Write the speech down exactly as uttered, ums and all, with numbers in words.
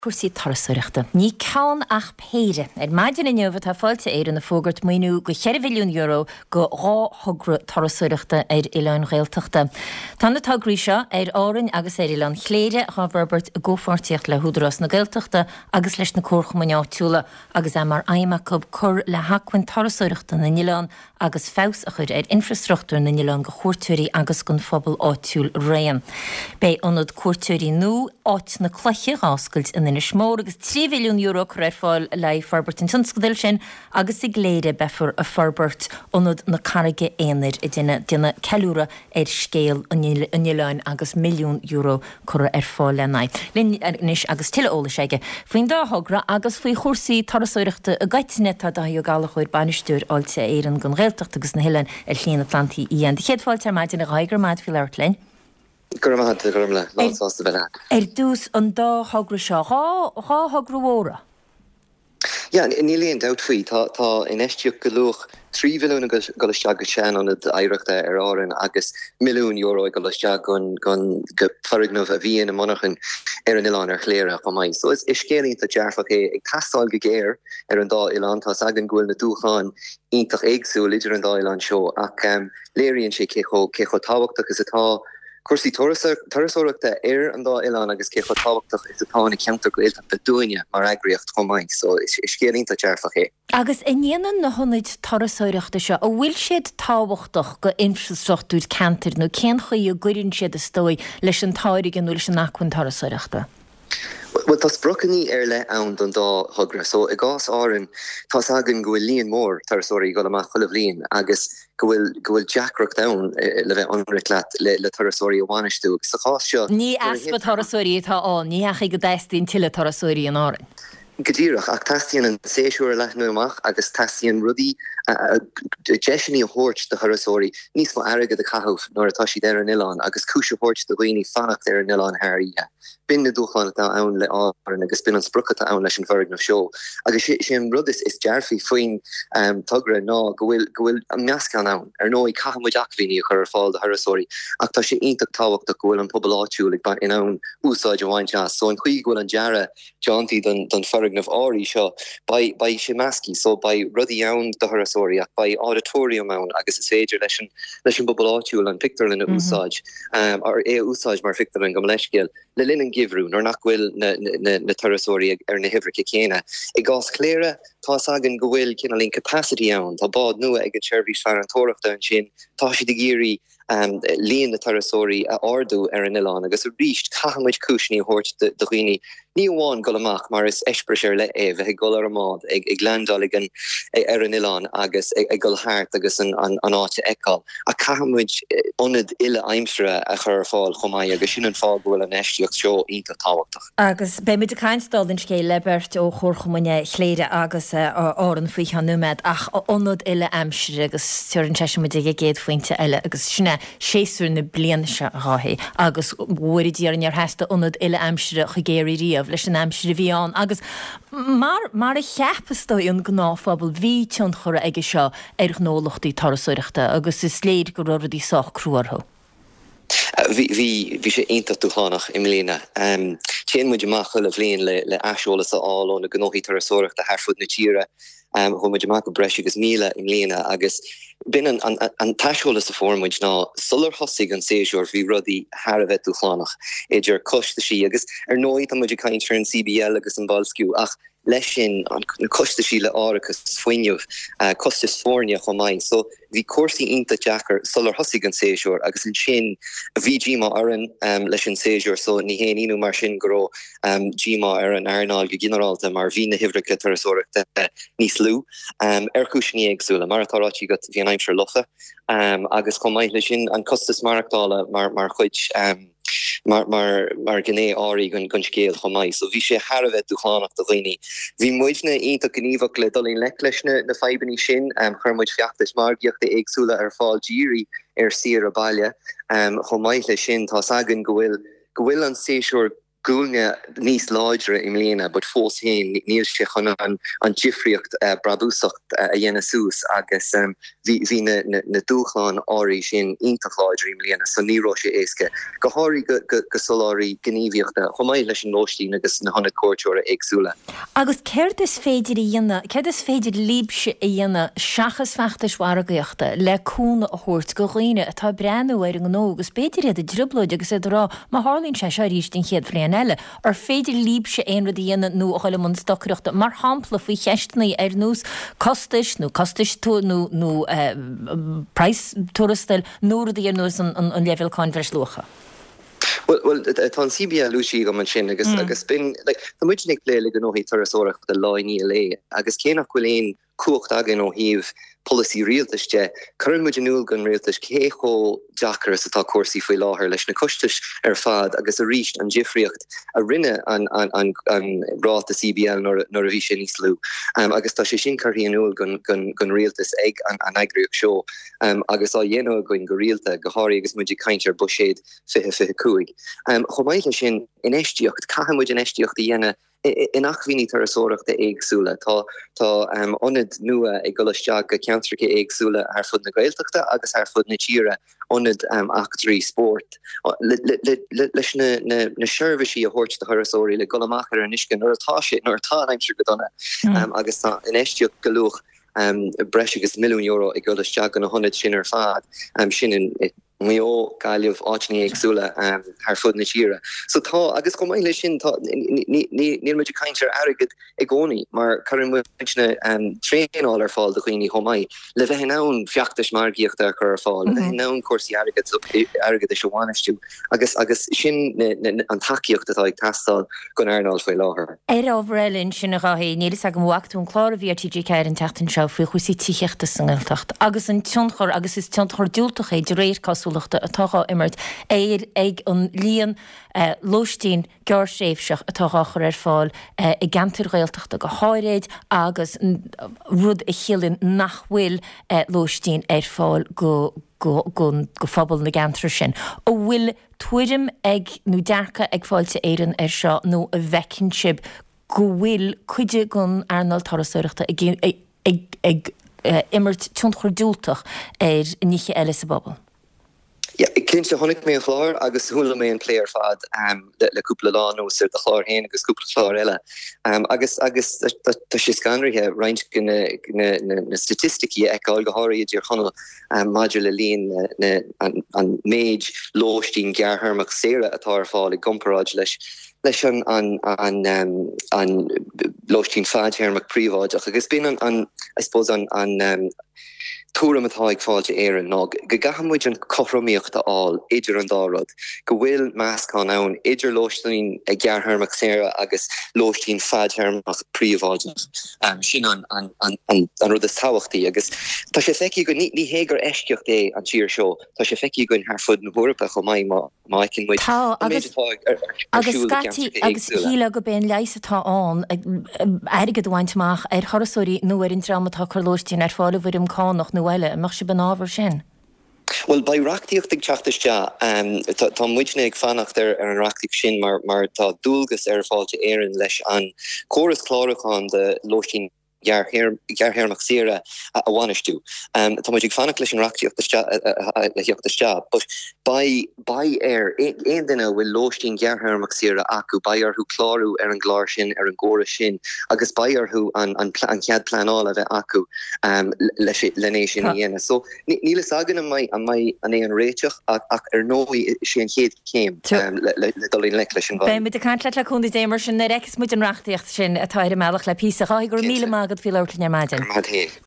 Cuasaí tarasúireachta. Ní ceann ach péire. Er maidin in neomh tá fáilte éir in na fógart muoinú go cheir mhilliún euro go rá thugra tarasúireachta ar Oileán Ghaeltachta. Tá na tágraí seo ar árainn agus ar Oileán chléire a Robert gófortíocht le húdarás na Ghaeltachta agus leis na córcha muineáitiúla agus é mar aimimecub cur le hacuin tarasúireachta na Oileán agus fés a chur ar infrastruchtúr na Oileán go chóirtúirí agus gon phobal áitiúil réan. Bei anad cuairtúirí nó áit na cluiche ghascailt in is mór agus trí mhilliún euro chuir fáil le Forbert in tunscadil sin agus i gléire befur a Forbert onad na carige éanair i dine dine ceúra ar scéal an Oileán agus milliún euro chuir ar fáil lena. Linn níos agus tiile óla séige. Faoin dá thugra agus faoi chósaí tarasúireachta a gaiitine tá dá go gála chuir banistúr áilte éireann gon Ghaeltacht agus na Hilleann ar Chlín Atlantaí íon. De chéad fáilte maidin a gaigur maid fi leirt lein. Gurma had gurmle lásásta bela. Er dús an dá thugra seo há há thugra óra. Ja, ní líon dat faoi tá tá in eistioch go luach trí mhilliún go leisteag sean an éireachta ar áireann agus milliún euro go leisteag gon gon go farighnamh a bhíon a monachan ar an Oileán ar chléire go maiid. So is is céalaíonnta dearfach é ag tasáil go géir ar an dá Oileán tá agan ghfuil na dúcháin iontach éagsúil idir an dá Oileán seo ach um, léiríonn sé cécho cécho táhachtach is atá Cuasaí tarasúireachta ar an dá Oileán agus cécho táhachtach is atána ceantar go ilteach beúine mar agriocht chomáid, so is is céalaíonnta dearfach é. Agus in dhéanaan na honnaid tarasúireachta seo, a bhfuil siad táhachtach go infrastruchtúr cantar nó cén chuí a gcuireann siad a stói leis an táirigh nó leis an nachhain tarasúireachta? Well, tas broccani er le an don da hugra. So i gas árin tas agan gohfuil líon mór tarasóirí go amach chuileh líon agus gohfuil gohfuil jackrock down le bheith anriclaat le le tarasóirí a bhainistú. So chás seo. Ní aspa tarasóirí tá á, ní hacha go daistín tiile tarasóirí an árin. Gadíireach ach tastíon an séisiúr leithú amach agus tastíon rudí jeisinaí a hort de tarasóirí níos má airige de cathúh nóair atá siad ar an Oileán agus cúise hort de dhaoine fannacht ar an Oileán thairithe. Bin na dúcháin atá ann le áireann agus bin an sprucha ann leis an farigh seo. Agus sé an rud is is dearfaí faoin um, tugra ná go bhfuil go bhfuil an meascán ann ar nó i caithmuid achmhíní a chur ar fáil de tarasóirí ach tá sé iontach táhachtach go bhfuil an pobal áitiúil ag in ann úsáid a bhaint as. So an chuí go bhfuil an deara Johnty don don farigh áirí seo by by sé meascí, so by rudí ann de tarasóirí ach by auditorium ann agus is féidir leis an leis an pobal áitiúil an pictar in a úsáid um, ar é úsáid mar fictar an go leiscéil le linn an gibhrú nóir nach bhfuil na, na, na tarasóirí ar na hifrice chéine. I gás cléire tá agan go bhfuil cinna líon capacity ann, tá bád nua ag an tseirbhís fear an tóireachta an sin, tá si de géirí um, líon na tarasóirí a ardú ar an Oileán agus a ríist caithmuid cúisní hort de dhaoine. Ní bháin go amach mar is eispreir le é bheit go ar amád ag ag glandáil gan ar an Oileán agus ag go háart agus an an áite eáil. A caithmuid onad ile aimsre a chur fáil chomáid agus sin an fáil bhfuil an eistiocht seo ionta táhachtach. Agus be muid a caiinstáil den scé lebert ó chórchamuine chléire agus áran faoi chanúmed ach onad ile aimsre agus tuir an teisiid ag géad faointe eile agus sinna séú na blian se ráthé agus bhuiidir an ar heasta onad ile aimsre chu géirí riamh leis an aimsre bhíán agus mar mar a cheapastóí an gnáfabal bhí tion chura aige seo ar gnólachtaí tarasúireachta agus is sléad go ruirí soch cruartho. Vi vi vi sé einta túchánach im lína. Um, Tén muid amach chuileh líon le le aisiolalas a áil ó na gnóí tarasóireachta a Harfud na tíre um, chu muid amach go breis agus míle im lína agus bin an, an, an taisiolalas a formmuid ná sular hosig an séisiúr bhí rudí Harbheith túchánach idir costa sí agus ar nóid an muid caiintear an C B L agus an Balsciú ach leis sin an costa sí le áragus foiineh uh, costa sfórne chomáid. So hí cuasaí ionta Jackar sular hosig an séisiúr agus an sin a bhí Gma aran um, leis an séisiúr, so ní héon inú mar sin goró um, Gma ar an airnáil go generalta mar bhí na hifrice tarasóireachta uh, níos lú um, ar chúisní agsúla mar atárátí go bhí an aimsir locha um, agus chomáid lei sin an costas marachtála mar mar chuid um, mar mar mar gné áí gon gon scéal chomáid. So bhí sé Harbheith dúchánach do dhaoine. Bhí muidna ionta gníomhach le dul le leisna na feibaní sin um, chuirmuid feachtas margiochta éagsúla ar fáil díri ar siar a baile um, chomáid le sin tá agan go bhfuil go bhfuil an séisiúr gúne níos láidre im léna, bud fós héin níl sé chun an an jifriocht uh, brabúsacht uh, a dhéna sús agus um, hí na, na, na dúchláin áirí sin ítach láidre im léna, so níró sé éasca. Go háirí go, go, go soláirí gníomhíochta, chomáid leis an nóistín agus na honna cuairteoirí éagsúla. Agus céir is féidir i dhéana, céir is féidir líbse i dhéana seachas feachtas waragaíochta le cúna a thuirt go ghaoine atá breanú ar an nó, agus féidir iad a driblóid agus iad rá má hálín sé seo rístin chéad fléan eile, ar féidir líbse éon rud i dhéana nó a chuile mun stochreachta mar hampla faoi cheistnaí ar nús costais nó costais tú nó nó price túrastal nó rud i ar nús an level cáin vers lucha. Well, well, tá C B L Lucy go man sin agus mm. agus bin like the muchnik play le no hi tarasórach de line le agus cénach gwilén cuacht agin ó híh policy realtaiste current muúil gun realtas cécho Jackar atá cuasaí faoi láthair leis na costais ar fad agus a ríist an jifriocht a rinne an an an an rá a C B L nor nor a bhí sin níos lú um, agus tá sé sin carthaí anúil gun gun gun realtas ag an an agrioch seo um, agus á dhéanamh goin go realta go háirí agus muidir caintear buséad fiche fiche cuaig um, chomáile sin in éistiocht caihamid in éistiocht a dhéana in achvíní tarasórach de éagsúla tá tá um, onid nua ag goisteach go ceantracha éagsúla ar fud na gailteachta agus ar fud na tíre onid um, achtarí sport leis na na seirbhísí a thuirt de tarasóirí le golamachar an iscin nuair atá sé nuair atá aimsir go donna um, agus tá in éistiocht golúch um, breis agus milliún euro ag goisteach an honid sin ar fad um, sin in mé ó gaiileh áitní agsúla um, ar fud na tíre. So tá agus go maiile sin níl muidir caiintear airgid ag gcónaí, mar chuann muidna um, tréáil ar fáil do chuoine chomáid, le bheith nán feachtas margaíocht ar chur fáil, le bheith nán cuasaí airgid airgid is bhhaneistú, agus agus sin an takeíocht atá ag tastal gon airnáil faoi láthair. Ar ábhrelinn sin a ráthí nílas ag an bhachtún chlár a bhí T G ceir an teachtain seo faoi chusaí tíochtta san gghalteacht, agus an tionchar agus is tionchar dúltach é de réir cosú atáá immert éir ag an líon uh, lóistín geir séifseach atáá chur ar fáil uh, i gantar réalteachta go háiréid agus uh, rud i chialann nachhfuil uh, lóistín ar fáil go go go go fphobal na gantar sin. ó bhfuil tuairim ag nó dearcha ag fáilte éireann ar seo nó a bhecinn sib go bhfuil chuide gon airnáil tarasúireachta ag ag ag uh, immert tionchar dúltach ar níche eile sa bobbal. Ja, ik ken se honnig mé chlár agus húla mé an léir fad um, le, le cúpla lá nó sir de chlár héin agus cúpla chlár eile. Um, agus agus tá sé scanrithe reint na statistiki eáil go háirí idir chonel um, maidir le líon an, an méid lóistín geartharmach séire atá ar fáil i gomparráid leis leis an an an um, an lóistín fadtharmach príomháideach agus bin an, an I suppose an an um, túram atá ag fáilte éan ná go gahamid an chothroíochta áil idir an dárad go bhfuil meascán ann idir lóistín ag geartharmach séire agus lóistín fadtharmach príomháideach um, sin an an an an an rud is táhachtaí agus tá sé feici go ní ní hégur eisteocht é an tíir seo tá sé feici gon ar fud na Eorpa go maiid má má cin muid agus agus scatí agus híle go ben leis atá an aige dohaintach ar chorasóí nó ar in dramatá chu lóistín ar fáil bhfuir imcánach Noelle, mag se ben áwer sin? Well, bei rachtíocht ag teachtaiste um, tá muidne ag fannacht ar ar an rachtíocht sin mar mar tá dúlgus ar fáilte éan leis an choras chlárachán de lóistín geartharmach séire a bhaneistú. Um, tá muid ag fannach leis an rachtíochtaiste, but by by air éon duine bhfuil lóistín geartharmach séire acu bairthú chlárú ar an gláir sin ar an ggóra sin, agus bairthú an an chead planáil a bheith acu um, leis lené sin a dhéana. So nílas agan an mai an mai an é an réiteach ach ar nóí sé an chéad céim le dolín le leis an bhain. Bé mit a cant le chun démar sin na reicas muid an rachtíocht sin atá ar meach le písa, gur míle mágad fi leirlinn ar maidin.